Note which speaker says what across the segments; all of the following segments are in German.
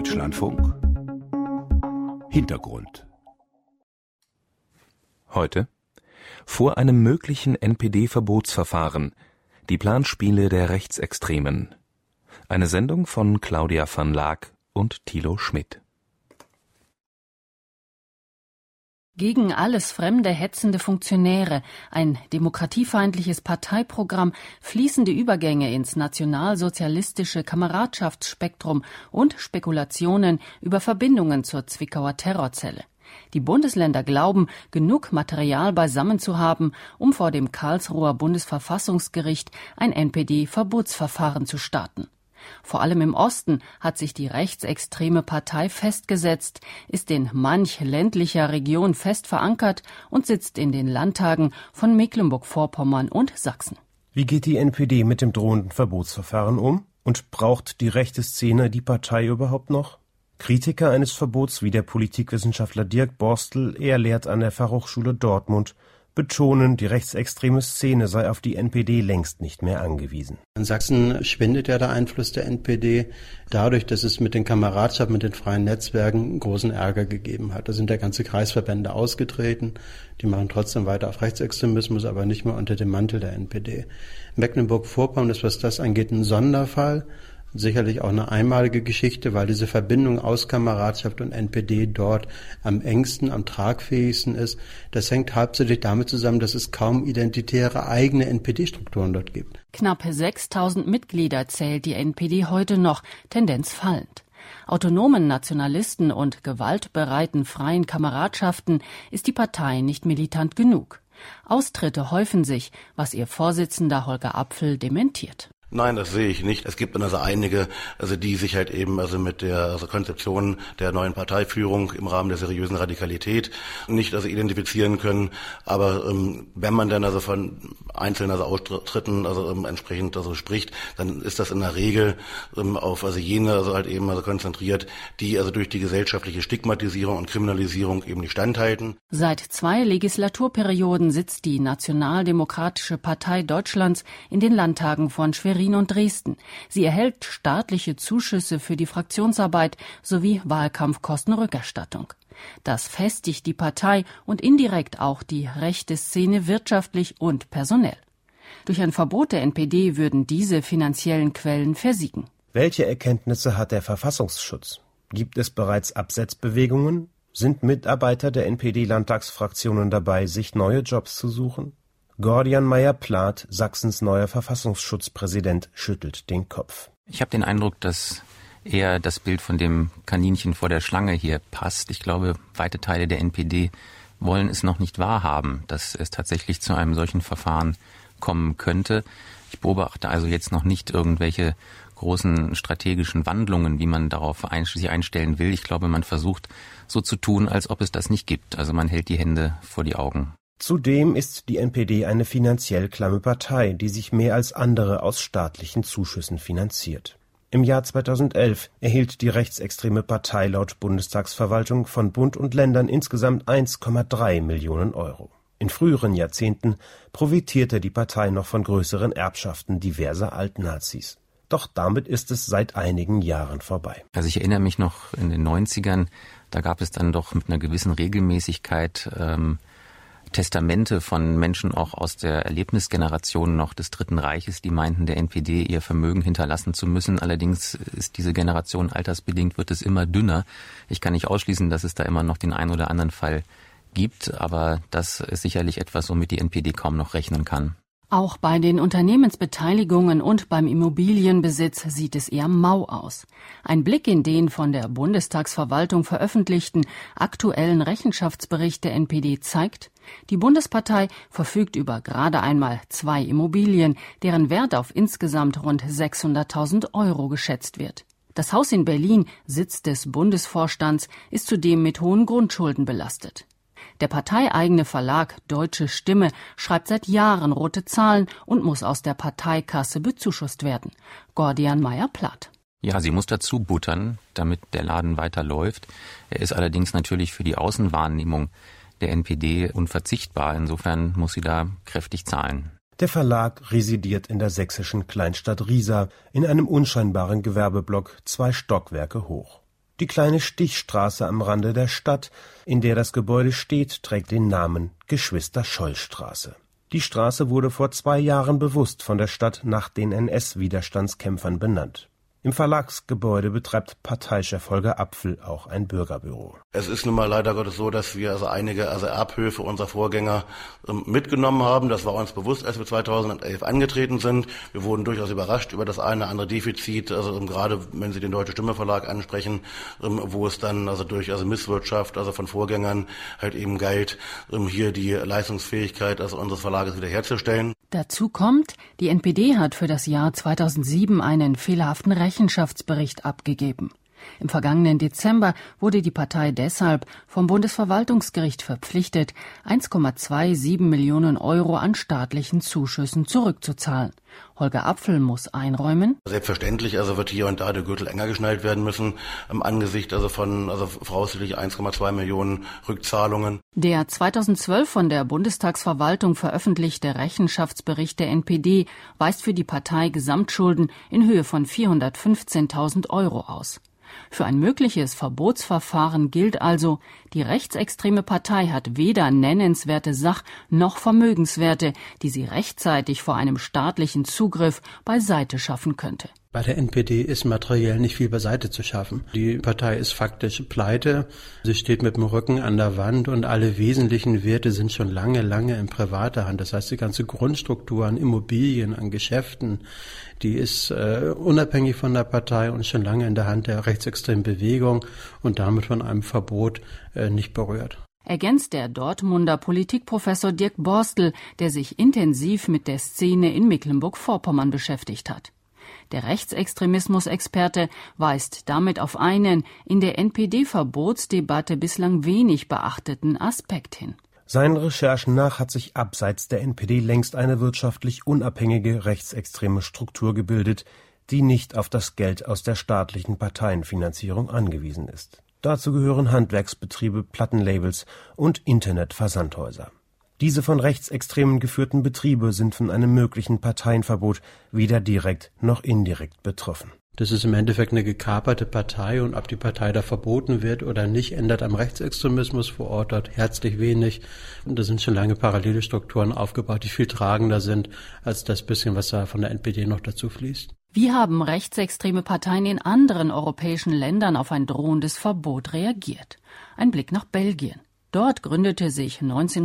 Speaker 1: Deutschlandfunk Hintergrund. Heute vor einem möglichen NPD-Verbotsverfahren, die Planspiele der Rechtsextremen. Eine Sendung von Claudia van Laak und Thilo Schmidt.
Speaker 2: Gegen alles fremde, hetzende Funktionäre, ein demokratiefeindliches Parteiprogramm, fließende Übergänge ins nationalsozialistische Kameradschaftsspektrum und Spekulationen über Verbindungen zur Zwickauer Terrorzelle. Die Bundesländer glauben, genug Material beisammen zu haben, um vor dem Karlsruher Bundesverfassungsgericht ein NPD-Verbotsverfahren zu starten. Vor allem im Osten hat sich die rechtsextreme Partei festgesetzt, ist in manch ländlicher Region fest verankert und sitzt in den Landtagen von Mecklenburg-Vorpommern und Sachsen.
Speaker 3: Wie geht die NPD mit dem drohenden Verbotsverfahren um? Und braucht die rechte Szene die Partei überhaupt noch? Kritiker eines Verbots wie der Politikwissenschaftler Dirk Borstel, er lehrt an der Fachhochschule Dortmund, betonen, die rechtsextreme Szene sei auf die NPD längst nicht mehr angewiesen.
Speaker 4: In Sachsen schwindet ja der Einfluss der NPD dadurch, dass es mit den Kameradschaften, mit den freien Netzwerken großen Ärger gegeben hat. Da sind ja ganze Kreisverbände ausgetreten. Die machen trotzdem weiter auf Rechtsextremismus, aber nicht mehr unter dem Mantel der NPD. Mecklenburg-Vorpommern ist, was das angeht, ein Sonderfall. Sicherlich auch eine einmalige Geschichte, weil diese Verbindung aus Kameradschaft und NPD dort am engsten, am tragfähigsten ist. Das hängt hauptsächlich damit zusammen, dass es kaum identitäre eigene NPD-Strukturen dort gibt.
Speaker 2: Knapp 6.000 Mitglieder zählt die NPD heute noch, Tendenz fallend. Autonomen Nationalisten und gewaltbereiten freien Kameradschaften ist die Partei nicht militant genug. Austritte häufen sich, was ihr Vorsitzender Holger Apfel dementiert.
Speaker 5: Nein, das sehe ich nicht. Es gibt also einige, die sich halt eben mit der Konzeption der neuen Parteiführung im Rahmen der seriösen Radikalität nicht identifizieren können. Aber wenn man dann von einzelnen Austritten entsprechend spricht, dann ist das in der Regel auf jene konzentriert, die durch die gesellschaftliche Stigmatisierung und Kriminalisierung eben nicht standhalten.
Speaker 2: Seit 2 Legislaturperioden sitzt die Nationaldemokratische Partei Deutschlands in den Landtagen von Schwerin und Dresden. Sie erhält staatliche Zuschüsse für die Fraktionsarbeit sowie Wahlkampfkostenrückerstattung. Das festigt die Partei und indirekt auch die rechte Szene wirtschaftlich und personell. Durch ein Verbot der NPD würden diese finanziellen Quellen versiegen.
Speaker 3: Welche Erkenntnisse hat der Verfassungsschutz? Gibt es bereits Absetzbewegungen? Sind Mitarbeiter der NPD-Landtagsfraktionen dabei, sich neue Jobs zu suchen? Gordian Meyer-Plath, Sachsens neuer Verfassungsschutzpräsident, schüttelt den Kopf.
Speaker 6: Ich habe den Eindruck, dass eher das Bild von dem Kaninchen vor der Schlange hier passt. Ich glaube, weite Teile der NPD wollen es noch nicht wahrhaben, dass es tatsächlich zu einem solchen Verfahren kommen könnte. Ich beobachte also jetzt noch nicht irgendwelche großen strategischen Wandlungen, wie man darauf sich einstellen will. Ich glaube, man versucht so zu tun, als ob es das nicht gibt. Also man hält die Hände vor die Augen.
Speaker 3: Zudem ist die NPD eine finanziell klamme Partei, die sich mehr als andere aus staatlichen Zuschüssen finanziert. Im Jahr 2011 erhielt die rechtsextreme Partei laut Bundestagsverwaltung von Bund und Ländern insgesamt 1,3 Millionen Euro. In früheren Jahrzehnten profitierte die Partei noch von größeren Erbschaften diverser Altnazis. Doch damit ist es seit einigen Jahren vorbei.
Speaker 6: Also ich erinnere mich noch in den 90ern, da gab es dann doch mit einer gewissen Regelmäßigkeit Testamente von Menschen auch aus der Erlebnisgeneration noch des Dritten Reiches, die meinten, der NPD ihr Vermögen hinterlassen zu müssen. Allerdings ist diese Generation altersbedingt, wird es immer dünner. Ich kann nicht ausschließen, dass es da immer noch den einen oder anderen Fall gibt, aber das ist sicherlich etwas, womit die NPD kaum noch rechnen kann.
Speaker 2: Auch bei den Unternehmensbeteiligungen und beim Immobilienbesitz sieht es eher mau aus. Ein Blick in den von der Bundestagsverwaltung veröffentlichten aktuellen Rechenschaftsbericht der NPD zeigt, die Bundespartei verfügt über gerade einmal 2 Immobilien, deren Wert auf insgesamt rund 600.000 Euro geschätzt wird. Das Haus in Berlin, Sitz des Bundesvorstands, ist zudem mit hohen Grundschulden belastet. Der parteieigene Verlag Deutsche Stimme schreibt seit Jahren rote Zahlen und muss aus der Parteikasse bezuschusst werden. Gordian Meyer-Plath.
Speaker 6: Ja, sie muss dazu buttern, damit der Laden weiterläuft. Er ist allerdings natürlich für die Außenwahrnehmung der NPD unverzichtbar. Insofern muss sie da kräftig zahlen.
Speaker 3: Der Verlag residiert in der sächsischen Kleinstadt Riesa in einem unscheinbaren Gewerbeblock 2 Stockwerke hoch. Die kleine Stichstraße am Rande der Stadt, in der das Gebäude steht, trägt den Namen Geschwister-Scholl-Straße. Die Straße wurde vor 2 Jahren bewusst von der Stadt nach den NS-Widerstandskämpfern benannt. Im Verlagsgebäude betreibt Parteichef Holger Apfel auch ein Bürgerbüro.
Speaker 5: Es ist nun mal leider Gottes so, dass wir einige Erbhöfe unserer Vorgänger mitgenommen haben. Das war uns bewusst, als wir 2011 angetreten sind. Wir wurden durchaus überrascht über das eine oder andere Defizit, gerade wenn Sie den Deutsche Stimme Verlag ansprechen, wo es dann durch Misswirtschaft von Vorgängern halt eben galt, hier die Leistungsfähigkeit unseres Verlages wiederherzustellen.
Speaker 2: Dazu kommt, die NPD hat für das Jahr 2007 einen fehlerhaften Rechenschaftsbericht abgegeben. Im vergangenen Dezember wurde die Partei deshalb vom Bundesverwaltungsgericht verpflichtet, 1,27 Millionen Euro an staatlichen Zuschüssen zurückzuzahlen. Holger Apfel muss einräumen:
Speaker 5: Selbstverständlich, wird hier und da der Gürtel enger geschnallt werden müssen, angesichts von voraussichtlich 1,2 Millionen Rückzahlungen.
Speaker 2: Der 2012 von der Bundestagsverwaltung veröffentlichte Rechenschaftsbericht der NPD weist für die Partei Gesamtschulden in Höhe von 415.000 Euro aus. Für ein mögliches Verbotsverfahren gilt also, die rechtsextreme Partei hat weder nennenswerte Sach- noch Vermögenswerte, die sie rechtzeitig vor einem staatlichen Zugriff beiseite schaffen könnte.
Speaker 4: Bei der NPD ist materiell nicht viel beiseite zu schaffen. Die Partei ist faktisch pleite. Sie steht mit dem Rücken an der Wand und alle wesentlichen Werte sind schon lange in privater Hand. Das heißt, die ganze Grundstruktur an Immobilien, an Geschäften, die ist unabhängig von der Partei und schon lange in der Hand der rechtsextremen Bewegung und damit von einem Verbot nicht berührt.
Speaker 2: Ergänzt der Dortmunder Politikprofessor Dirk Borstel, der sich intensiv mit der Szene in Mecklenburg-Vorpommern beschäftigt hat. Der Rechtsextremismus-Experte weist damit auf einen in der NPD-Verbotsdebatte bislang wenig beachteten Aspekt hin.
Speaker 3: Seinen Recherchen nach hat sich abseits der NPD längst eine wirtschaftlich unabhängige rechtsextreme Struktur gebildet, die nicht auf das Geld aus der staatlichen Parteienfinanzierung angewiesen ist. Dazu gehören Handwerksbetriebe, Plattenlabels und Internetversandhäuser. Diese von Rechtsextremen geführten Betriebe sind von einem möglichen Parteienverbot weder direkt noch indirekt betroffen.
Speaker 4: Das ist im Endeffekt eine gekaperte Partei und ob die Partei da verboten wird oder nicht, ändert am Rechtsextremismus vor Ort dort herzlich wenig. Und da sind schon lange parallele Strukturen aufgebaut, die viel tragender sind als das bisschen, was da von der NPD noch dazu fließt.
Speaker 2: Wie haben rechtsextreme Parteien in anderen europäischen Ländern auf ein drohendes Verbot reagiert? Ein Blick nach Belgien. Dort gründete sich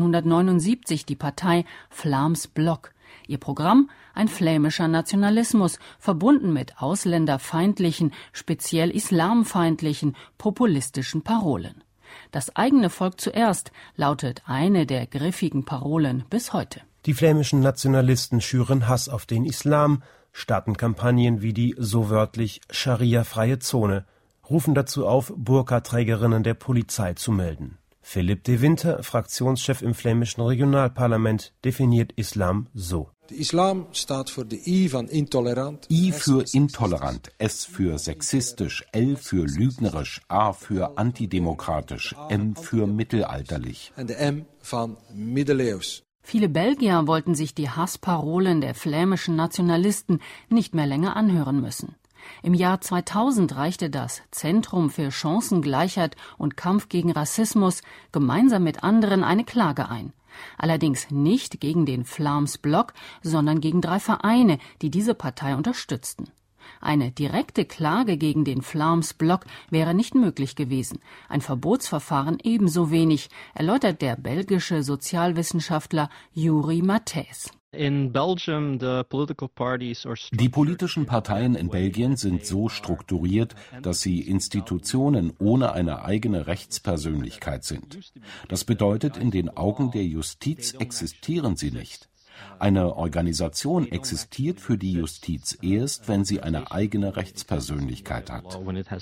Speaker 2: 1979 die Partei Vlaams Blok. Ihr Programm: ein flämischer Nationalismus, verbunden mit ausländerfeindlichen, speziell islamfeindlichen, populistischen Parolen. Das eigene Volk zuerst lautet eine der griffigen Parolen bis heute.
Speaker 3: Die flämischen Nationalisten schüren Hass auf den Islam, starten Kampagnen wie die so wörtlich Scharia-freie Zone, rufen dazu auf, Burka-Trägerinnen der Polizei zu melden. Philipp de Winter, Fraktionschef im flämischen Regionalparlament, definiert Islam so.
Speaker 7: Der Islam steht für die I von intolerant.
Speaker 8: I für intolerant, S für sexistisch, L für lügnerisch, A für antidemokratisch, M für mittelalterlich.
Speaker 7: Und der M von middeleeuws.
Speaker 2: Viele Belgier wollten sich die Hassparolen der flämischen Nationalisten nicht mehr länger anhören müssen. Im Jahr 2000 reichte das Zentrum für Chancengleichheit und Kampf gegen Rassismus gemeinsam mit anderen eine Klage ein. Allerdings nicht gegen den Vlaams Blok, sondern gegen 3 Vereine, die diese Partei unterstützten. Eine direkte Klage gegen den Vlaams Blok wäre nicht möglich gewesen, ein Verbotsverfahren ebenso wenig, erläutert der belgische Sozialwissenschaftler Juri Mathijs.
Speaker 8: Die politischen Parteien in Belgien sind so strukturiert, dass sie Institutionen ohne eine eigene Rechtspersönlichkeit sind. Das bedeutet, in den Augen der Justiz existieren sie nicht. Eine Organisation existiert für die Justiz erst, wenn sie eine eigene Rechtspersönlichkeit hat.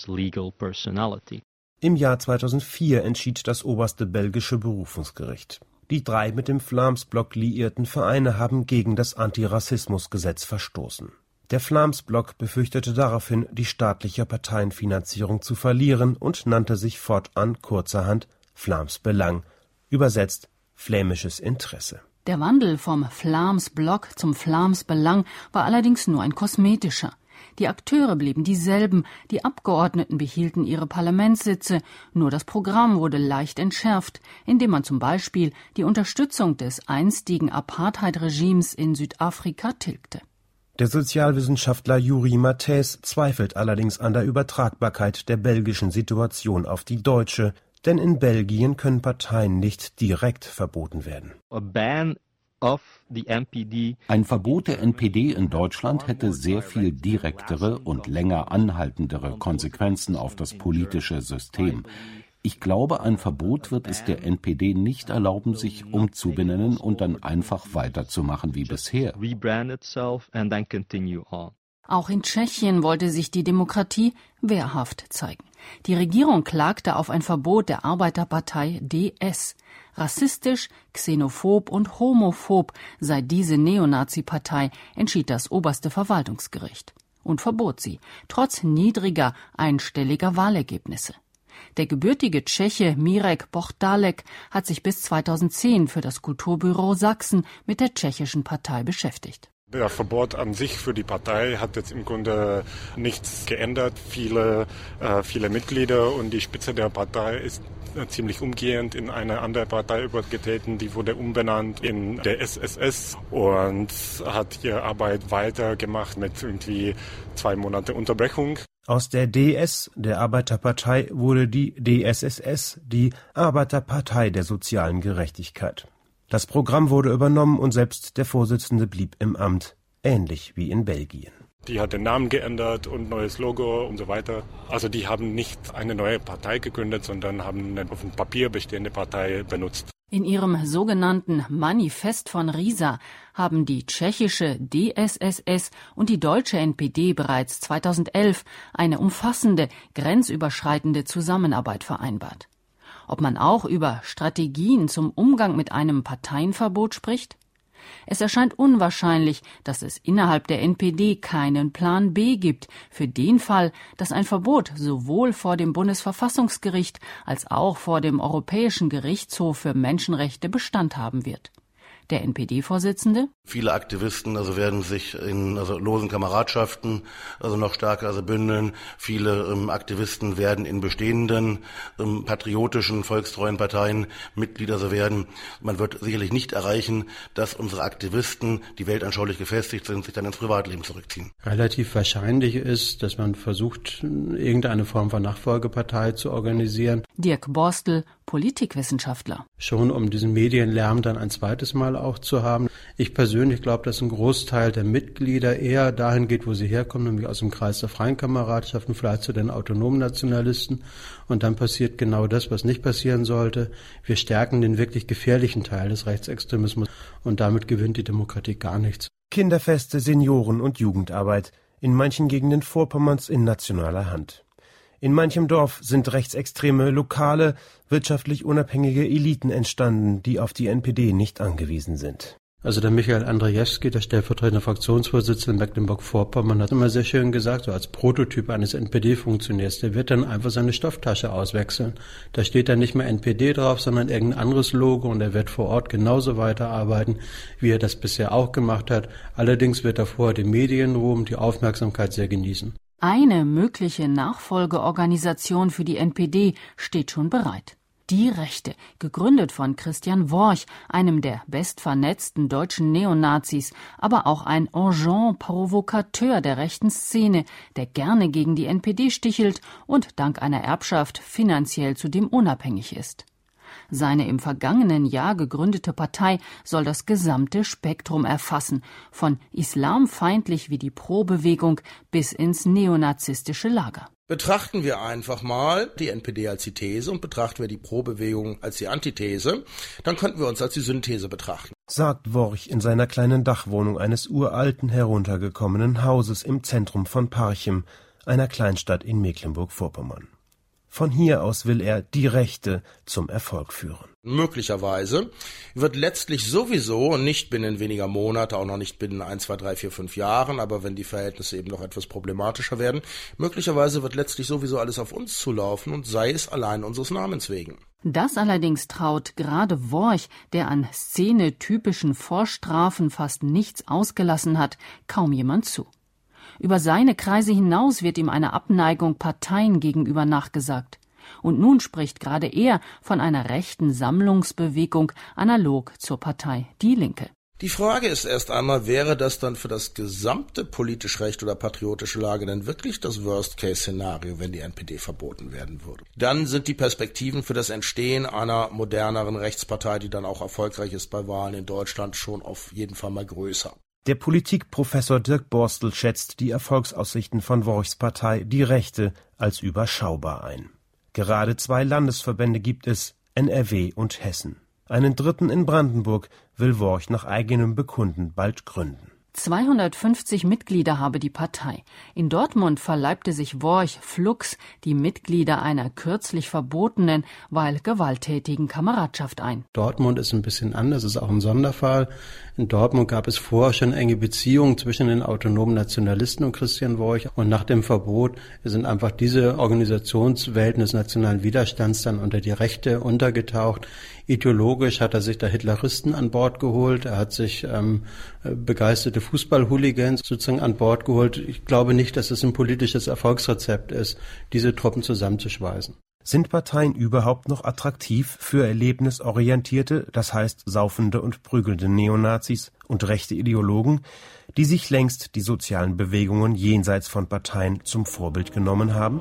Speaker 3: Im Jahr 2004 entschied das oberste belgische Berufungsgericht. Die 3 mit dem Vlaams Blok liierten Vereine haben gegen das Antirassismusgesetz verstoßen. Der Vlaams Blok befürchtete daraufhin, die staatliche Parteienfinanzierung zu verlieren und nannte sich fortan kurzerhand Vlaams Belang, übersetzt flämisches Interesse.
Speaker 2: Der Wandel vom Vlaams Blok zum Vlaams Belang war allerdings nur ein kosmetischer. Die Akteure blieben dieselben, die Abgeordneten behielten ihre Parlamentssitze, nur das Programm wurde leicht entschärft, indem man zum Beispiel die Unterstützung des einstigen Apartheid-Regimes in Südafrika tilgte.
Speaker 3: Der Sozialwissenschaftler Juri Mathijs zweifelt allerdings an der Übertragbarkeit der belgischen Situation auf die deutsche, denn in Belgien können Parteien nicht direkt verboten werden.
Speaker 8: Ein Verbot der NPD in Deutschland hätte sehr viel direktere und länger anhaltendere Konsequenzen auf das politische System. Ich glaube, ein Verbot wird es der NPD nicht erlauben, sich umzubenennen und dann einfach weiterzumachen wie bisher.
Speaker 2: Auch in Tschechien wollte sich die Demokratie wehrhaft zeigen. Die Regierung klagte auf ein Verbot der Arbeiterpartei DS. Rassistisch, xenophob und homophob sei diese Neonazi-Partei, entschied das oberste Verwaltungsgericht und verbot sie, trotz niedriger, einstelliger Wahlergebnisse. Der gebürtige Tscheche Mirek Bohdalek hat sich bis 2010 für das Kulturbüro Sachsen mit der tschechischen Partei beschäftigt.
Speaker 9: Der Verbot an sich für die Partei hat jetzt im Grunde nichts geändert. Viele Mitglieder und die Spitze der Partei ist ziemlich umgehend in eine andere Partei übergetreten. Die wurde umbenannt in der SSS und hat ihre Arbeit weitergemacht mit irgendwie 2 Monate Unterbrechung.
Speaker 3: Aus der DS, der Arbeiterpartei, wurde die DSSS, die Arbeiterpartei der sozialen Gerechtigkeit. Das Programm wurde übernommen und selbst der Vorsitzende blieb im Amt, ähnlich wie in Belgien.
Speaker 9: Die hat den Namen geändert und neues Logo und so weiter. Also die haben nicht eine neue Partei gegründet, sondern haben eine auf dem Papier bestehende Partei benutzt.
Speaker 2: In ihrem sogenannten Manifest von Riesa haben die tschechische DSSS und die deutsche NPD bereits 2011 eine umfassende, grenzüberschreitende Zusammenarbeit vereinbart. Ob man auch über Strategien zum Umgang mit einem Parteienverbot spricht? Es erscheint unwahrscheinlich, dass es innerhalb der NPD keinen Plan B gibt für den Fall, dass ein Verbot sowohl vor dem Bundesverfassungsgericht als auch vor dem Europäischen Gerichtshof für Menschenrechte Bestand haben wird. Der NPD-Vorsitzende?
Speaker 5: Viele Aktivisten werden sich in losen Kameradschaften noch stärker bündeln. Viele Aktivisten werden in bestehenden patriotischen, volkstreuen Parteien Mitglieder werden. Man wird sicherlich nicht erreichen, dass unsere Aktivisten, die weltanschaulich gefestigt sind, sich dann ins Privatleben zurückziehen.
Speaker 4: Relativ wahrscheinlich ist, dass man versucht, irgendeine Form von Nachfolgepartei zu organisieren.
Speaker 2: Dirk Borstel, Politikwissenschaftler.
Speaker 4: Schon um diesen Medienlärm dann ein zweites Mal auch zu haben. Ich persönlich glaube, dass ein Großteil der Mitglieder eher dahin geht, wo sie herkommen, nämlich aus dem Kreis der freien Kameradschaften, vielleicht zu den autonomen Nationalisten. Und dann passiert genau das, was nicht passieren sollte. Wir stärken den wirklich gefährlichen Teil des Rechtsextremismus und damit gewinnt die Demokratie gar nichts.
Speaker 3: Kinderfeste, Senioren- und Jugendarbeit, in manchen Gegenden Vorpommerns in nationaler Hand. In manchem Dorf sind rechtsextreme, lokale, wirtschaftlich unabhängige Eliten entstanden, die auf die NPD nicht angewiesen sind.
Speaker 4: Also der Michael Andrzejewski, der stellvertretende Fraktionsvorsitzende in Mecklenburg-Vorpommern, hat immer sehr schön gesagt, so als Prototyp eines NPD-Funktionärs, der wird dann einfach seine Stofftasche auswechseln. Da steht dann nicht mehr NPD drauf, sondern irgendein anderes Logo und er wird vor Ort genauso weiterarbeiten, wie er das bisher auch gemacht hat. Allerdings wird er vorher den Medienruhm, die Aufmerksamkeit sehr genießen.
Speaker 2: Eine mögliche Nachfolgeorganisation für die NPD steht schon bereit. Die Rechte, gegründet von Christian Worch, einem der bestvernetzten deutschen Neonazis, aber auch ein Agent Provocateur der rechten Szene, der gerne gegen die NPD stichelt und dank einer Erbschaft finanziell zudem unabhängig ist. Seine im vergangenen Jahr gegründete Partei soll das gesamte Spektrum erfassen, von islamfeindlich wie die Pro-Bewegung bis ins neonazistische Lager.
Speaker 10: Betrachten wir einfach mal die NPD als die These und betrachten wir die Pro-Bewegung als die Antithese, dann könnten wir uns als die Synthese betrachten.
Speaker 3: Sagt Worch in seiner kleinen Dachwohnung eines uralten, heruntergekommenen Hauses im Zentrum von Parchim, einer Kleinstadt in Mecklenburg-Vorpommern. Von hier aus will er die Rechte zum Erfolg führen.
Speaker 10: Möglicherweise wird letztlich sowieso, nicht binnen weniger Monate, auch noch nicht binnen 1, 2, 3, 4, 5 Jahren, aber wenn die Verhältnisse eben noch etwas problematischer werden, möglicherweise wird letztlich sowieso alles auf uns zulaufen und sei es allein unseres Namens wegen.
Speaker 2: Das allerdings traut gerade Worch, der an szenetypischen Vorstrafen fast nichts ausgelassen hat, kaum jemand zu. Über seine Kreise hinaus wird ihm eine Abneigung Parteien gegenüber nachgesagt. Und nun spricht gerade er von einer rechten Sammlungsbewegung analog zur Partei Die Linke.
Speaker 10: Die Frage ist erst einmal, wäre das dann für das gesamte politisch rechte oder patriotische Lager denn wirklich das Worst-Case-Szenario, wenn die NPD verboten werden würde? Dann sind die Perspektiven für das Entstehen einer moderneren Rechtspartei, die dann auch erfolgreich ist bei Wahlen in Deutschland, schon auf jeden Fall mal größer.
Speaker 3: Der Politikprofessor Dirk Borstel schätzt die Erfolgsaussichten von Worchs Partei Die Rechte als überschaubar ein. Gerade 2 Landesverbände gibt es, NRW und Hessen. Einen dritten in Brandenburg will Worch nach eigenem Bekunden bald gründen.
Speaker 2: 250 Mitglieder habe die Partei. In Dortmund verleibte sich Worch flugs die Mitglieder einer kürzlich verbotenen, weil gewalttätigen Kameradschaft ein.
Speaker 4: Dortmund ist ein bisschen anders, ist auch ein Sonderfall. In Dortmund gab es vorher schon enge Beziehungen zwischen den autonomen Nationalisten und Christian Worch. Und nach dem Verbot sind einfach diese Organisationswelten des nationalen Widerstands dann unter die Rechte untergetaucht. Ideologisch hat er sich da Hitleristen an Bord geholt. Er hat sich begeisterte Fußball-Hooligans sozusagen an Bord geholt. Ich glaube nicht, dass es ein politisches Erfolgsrezept ist, diese Truppen zusammenzuschweißen.
Speaker 3: Sind Parteien überhaupt noch attraktiv für erlebnisorientierte, das heißt saufende und prügelnde Neonazis und rechte Ideologen, die sich längst die sozialen Bewegungen jenseits von Parteien zum Vorbild genommen haben?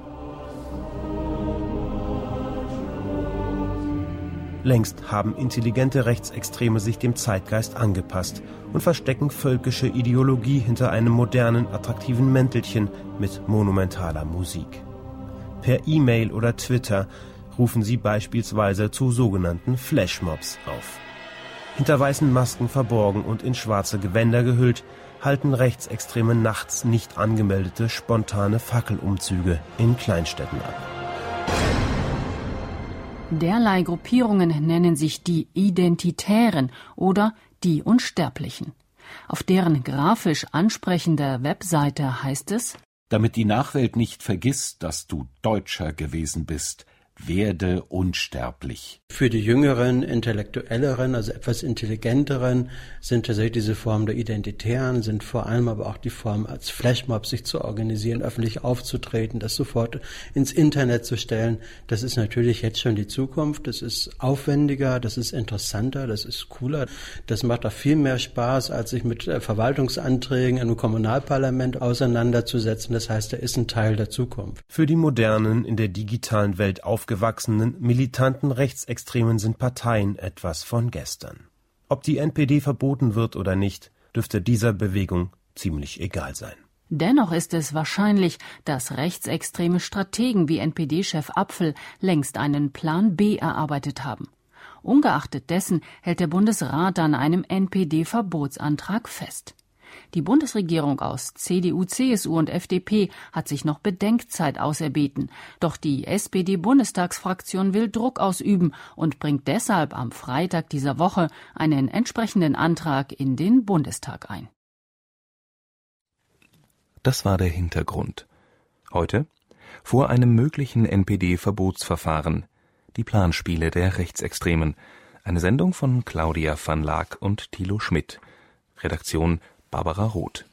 Speaker 3: Längst haben intelligente Rechtsextreme sich dem Zeitgeist angepasst und verstecken völkische Ideologie hinter einem modernen, attraktiven Mäntelchen mit monumentaler Musik. Per E-Mail oder Twitter rufen sie beispielsweise zu sogenannten Flashmobs auf. Hinter weißen Masken verborgen und in schwarze Gewänder gehüllt, halten Rechtsextreme nachts nicht angemeldete spontane Fackelumzüge in Kleinstädten ab.
Speaker 2: Derlei Gruppierungen nennen sich die Identitären oder die Unsterblichen. Auf deren grafisch ansprechender Webseite heißt es:
Speaker 8: Damit die Nachwelt nicht vergisst, dass du Deutscher gewesen bist, werde unsterblich.
Speaker 4: Für die jüngeren, intellektuelleren, also etwas intelligenteren sind tatsächlich diese Formen der Identitären, sind vor allem aber auch die Form als Flashmob sich zu organisieren, öffentlich aufzutreten, das sofort ins Internet zu stellen. Das ist natürlich jetzt schon die Zukunft, das ist aufwendiger, das ist interessanter, das ist cooler. Das macht auch viel mehr Spaß, als sich mit Verwaltungsanträgen in einem Kommunalparlament auseinanderzusetzen. Das heißt, er ist ein Teil der Zukunft.
Speaker 3: Für die modernen, in der digitalen Welt aufgewachsenen, militanten Rechtsextremen sind Parteien etwas von gestern. Ob die NPD verboten wird oder nicht, dürfte dieser Bewegung ziemlich egal sein.
Speaker 2: Dennoch ist es wahrscheinlich, dass rechtsextreme Strategen wie NPD-Chef Apfel längst einen Plan B erarbeitet haben. Ungeachtet dessen hält der Bundesrat an einem NPD-Verbotsantrag fest. Die Bundesregierung aus CDU, CSU und FDP hat sich noch Bedenkzeit auserbeten. Doch die SPD-Bundestagsfraktion will Druck ausüben und bringt deshalb am Freitag dieser Woche einen entsprechenden Antrag in den Bundestag ein.
Speaker 1: Das war der Hintergrund. Heute vor einem möglichen NPD-Verbotsverfahren. Die Planspiele der Rechtsextremen. Eine Sendung von Claudia van Laak und Thilo Schmidt. Redaktion Barbara Roth.